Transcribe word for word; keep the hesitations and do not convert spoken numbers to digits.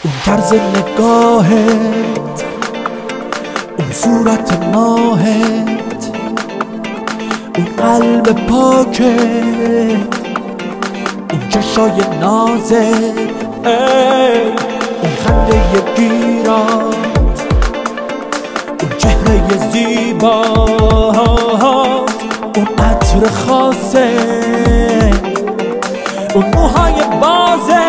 اون طرز نگاهت، اون صورت ماهت، اون قلب پاکت، اون چشای نازت، اون خنده گیرات، اون چهره زیبات، اون عطر خاصت، اون موهای بازت،